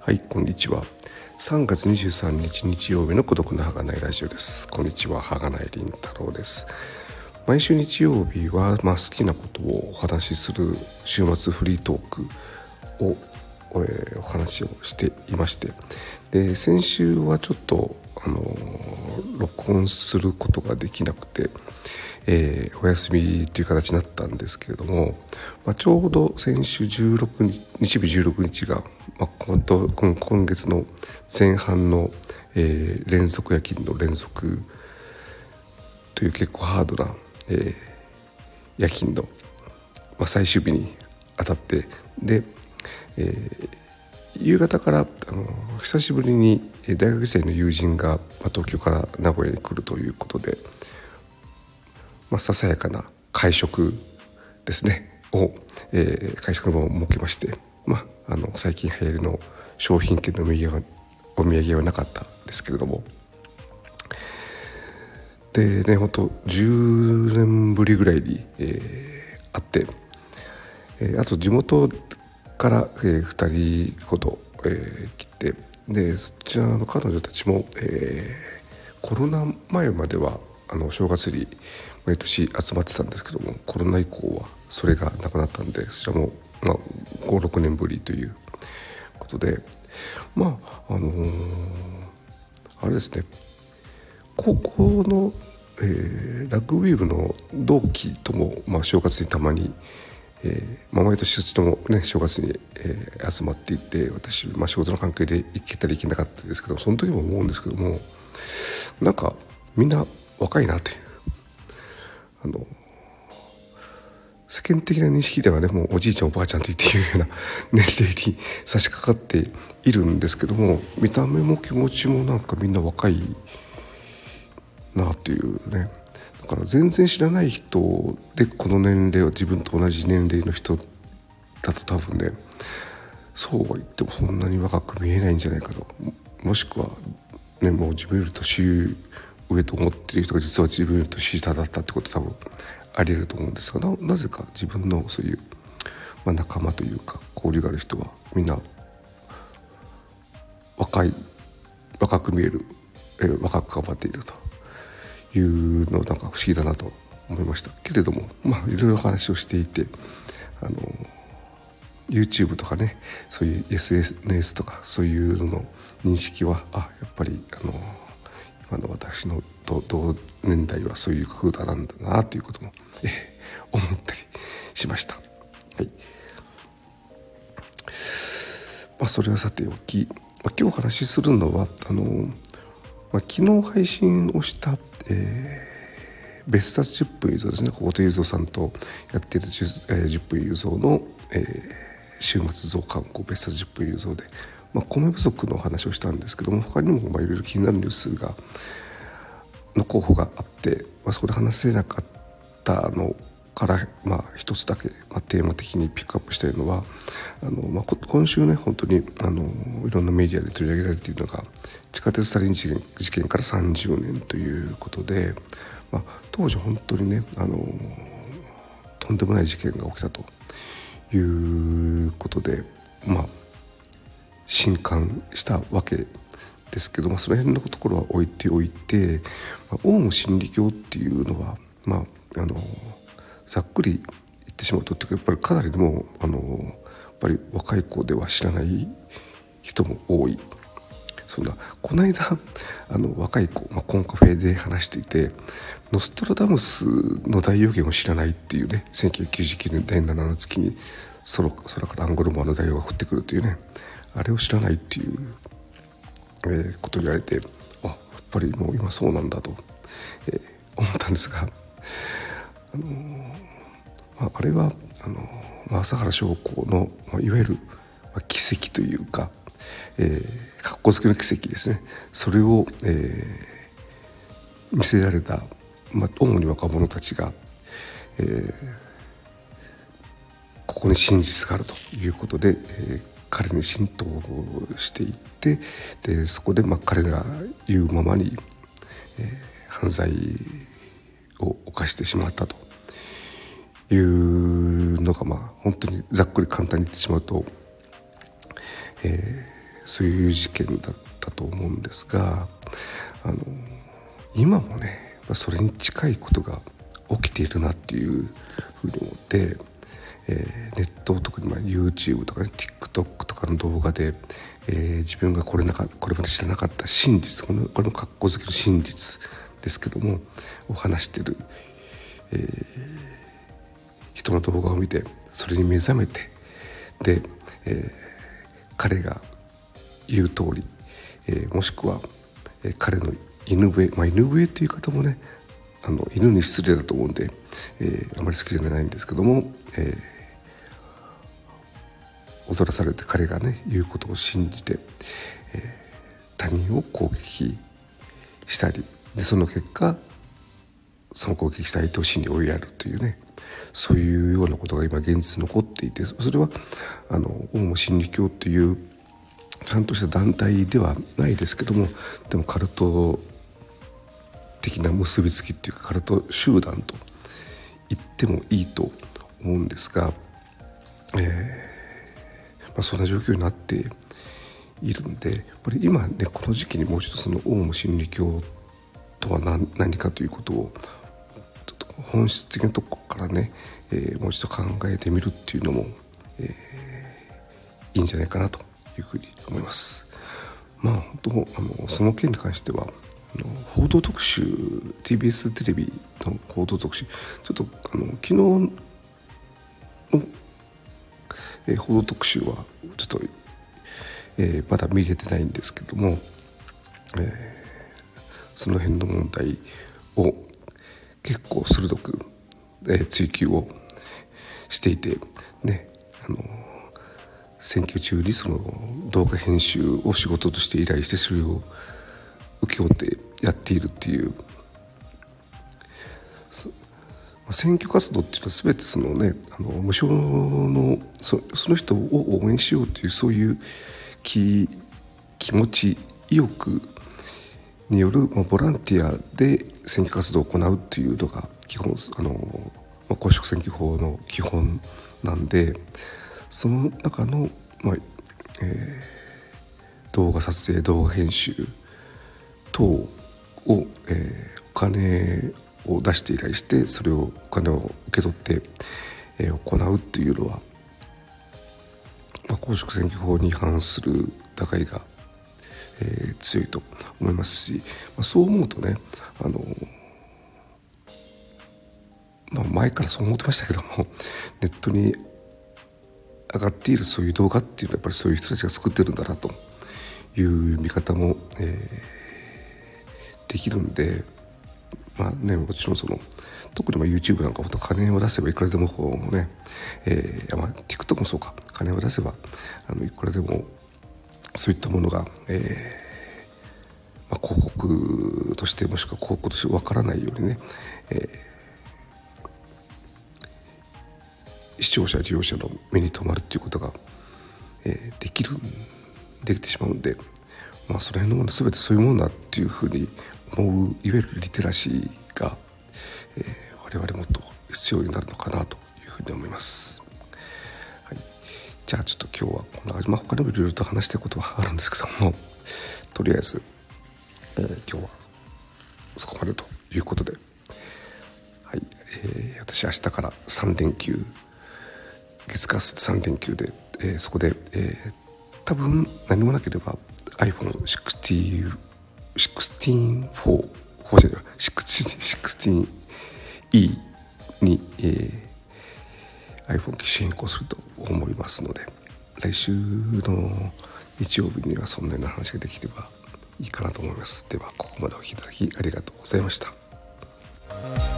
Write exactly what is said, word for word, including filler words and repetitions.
はい、こんにちは。さんがつにじゅうさんにち日曜日の孤独の儚いラジオです。こんにちは、儚い凛太郎です。毎週日曜日は、まあ、好きなことをお話しする週末フリートークを、えー、お話をしていまして、で先週はちょっと、あのー、録音することができなくて、えー、お休みという形になったんですけれども、まあ、ちょうど先週じゅうろくにち日曜日じゅうろくにちが、まあ、今, 今月の前半の、えー、連続夜勤の連続という結構ハードな、えー、夜勤の、まあ、最終日にあたって、で、えー、夕方からあの久しぶりに大学生の友人が、まあ、東京から名古屋に来るということで、まあ、ささやかな会食ですねを、えー、会食の場を設けまして、まあ、あの最近流行りの商品券のお土産はお土産はなかったんですけれども、でね、本当じゅうねんぶりぐらいに、えー、会って、えー、あと地元から、えー、ふたりほど、えー、来て、でそちらの彼女たちも、えー、コロナ前まではあの正月に毎年集まってたんですけども、コロナ以降はそれがなくなったんで、そちらも、まあ、ご、ろくねんぶりということで、まああのー、あれですね、高校の、えー、ラグビー部の同期とも、まあ、正月にたまに、えーまあ、毎年そっちとも、ね、正月に、えー、集まっていて、私、まあ、仕事の関係で行けたり行けなかったですけど、その時も思うんですけども、なんかみんな若いなという、あの世間的な認識ではね、もうおじいちゃんおばあちゃんと言っていうような年齢に差し掛かっているんですけども、見た目も気持ちもなんかみんな若いなというね。だから全然知らない人でこの年齢は自分と同じ年齢の人だと多分ね、そうは言ってもそんなに若く見えないんじゃないかと、もしくはね、もう自分より年上と思っている人が実は自分より年下だったってこと多分あり得ると思うんですが、 な, なぜか自分のそういう、まあ、仲間というか交流がある人はみんな若い若く見える、えー、若く頑張っているというのなんか不思議だなと思いましたけれども、まあいろいろ話をしていて、あの YouTube とかね、そういう エスエヌエス とかそういうのの認識は、あ、やっぱりあの今の私の同年代はそういう工夫だなんだなということも、えー、思ったりしました。はい。まあ、それはさておき、まあ、今日お話しするのはあの、まあ、昨日配信をした、えー、別冊じゅっぷん有造ですね、小言有造さんとやっている 10,、えー、じゅっぷん有造の、えー、週末増刊号別冊じゅっぷん有造で、まあ、米不足の話をしたんですけども、他にもまあいろいろ気になるニュースがの候補があって、まあ、そこで話せなかったのから、まあ、一つだけ、まあ、テーマ的にピックアップしたいのは、あの、まあ、今週ね、本当にあのいろんなメディアで取り上げられているのが地下鉄サリン事件、事件からさんじゅうねんということで、まあ、当時本当にね、あのとんでもない事件が起きたということで、まあ震撼したわけですけど、まあ、その辺のところは置いておいて、まあ、オウム真理教っていうのは、まあ、あのざっくり言ってしまうと、やっぱりかなりでもあのやっぱり若い子では知らない人も多い。そんなこの間あの若い子、まあ、コンカフェで話していて、ノストラダムスの大予言を知らないっていうね、せんきゅうひゃくきゅうじゅうきゅうねんだいななの月に空からアンゴルモアの大予が降ってくるというね、あれを知らないっていう、えー、ことを言われて、あ、やっぱりもう今そうなんだと、えー、思ったんですが、あのーまあ、あれはあのーまあ、朝原将校の、まあ、いわゆる、まあ、奇跡というか、えー、かっこつけの奇跡ですね。それを、えー、見せられた、まあ、主に若者たちが、えー、ここに真実があるということで、えー、彼に浸透していって、でそこで、まあ、彼が言うままに、えー、犯罪を犯してしまったというのが、まあ本当にざっくり簡単に言ってしまうと、えーそういう事件だったと思うんですが、あの今もねそれに近いことが起きているなっていうふうに思って、えー、ネット特にまあ YouTube とか、ね、TikTok とかの動画で、えー、自分がこれなかこれまで知らなかった真実、このこれも格好づけの真実ですけどもを話している、えー、人の動画を見てそれに目覚めて、で、えー、彼が言う通り、えー、もしくは、えー、彼の犬笛、まあ、犬笛っていう方もねあの犬に失礼だと思うんで、えー、あまり好きじゃないんですけども、えー、踊らされて彼がね言うことを信じて、えー、他人を攻撃したりで、その結果その攻撃した相手を死に追いやるというね、そういうようなことが今現実に起こっていて、それはあのオウム真理教というちゃんとした団体ではないですけども、でもカルト的な結びつきっていうかカルト集団と言ってもいいと思うんですが、えーまあ、そんな状況になっているんで、やっぱり今ねこの時期にもう一度そのオウム真理教とは 何, 何かということをちょっと本質的なところからね、えー、もう一度考えてみるっていうのも、えー、いいんじゃないかなというふうに思います。まあ本当あのその件に関しては報道特集 ティービーエス テレビの報道特集ちょっとあの昨日の、えー、報道特集はちょっと、えー、まだ見れてないんですけども、えー、その辺の問題を結構鋭く、えー、追及をしていてね、あの選挙中にその動画編集を仕事として依頼してそれを請け負ってやっているっていう、選挙活動っていうのは全てそのねあの無償の そ, その人を応援しようというそういう 気, 気持ち意欲による、まあ、ボランティアで選挙活動を行うというのが基本あの、まあ、公職選挙法の基本なんで、その中の、まあえー、動画撮影動画編集等を、えー、お金を出して依頼してそれをお金を受け取って、えー、行うというのは、まあ、公職選挙法に違反する疑いが、えー、強いと思いますし、まあ、そう思うとねあの、まあ、前からそう思ってましたけどもネットに上がっているそういう動画っていうのはやっぱりそういう人たちが作ってるんだなという見方も、えーできるんで、まあね、もちろんその特にまあ YouTube なんかほんと金を出せばいくらでもこうね、えーまあ、TikTok もそうか、金を出せばあのいくらでもそういったものが、えーまあ、広告としてもしくは広告としてわからないようにね、えー、視聴者利用者の目に留まるっていうことが、えー、できるできてしまうんで、まあ、その辺のもの全てそういうものだっていうふうに思ういわゆるリテラシーが、えー、我々もっと必要になるのかなというふうに思います、はい、じゃあちょっと今日はこんな、まあ、他にもいろいろと話したいことはあるんですけどもとりあえず、えー、今日はそこまでということで、はいえー、私明日からさん連休月火水さん連休で、えー、そこで、えー、多分何もなければアイフォンシックスティーン シックスティーンフォー フォーじゃない シックスティーン シックスティーンイー に、えー、iPhone 機種変更すると思いますので、来週の日曜日にはそんなような話ができればいいかなと思います。ではここまでお聞きいただきありがとうございました。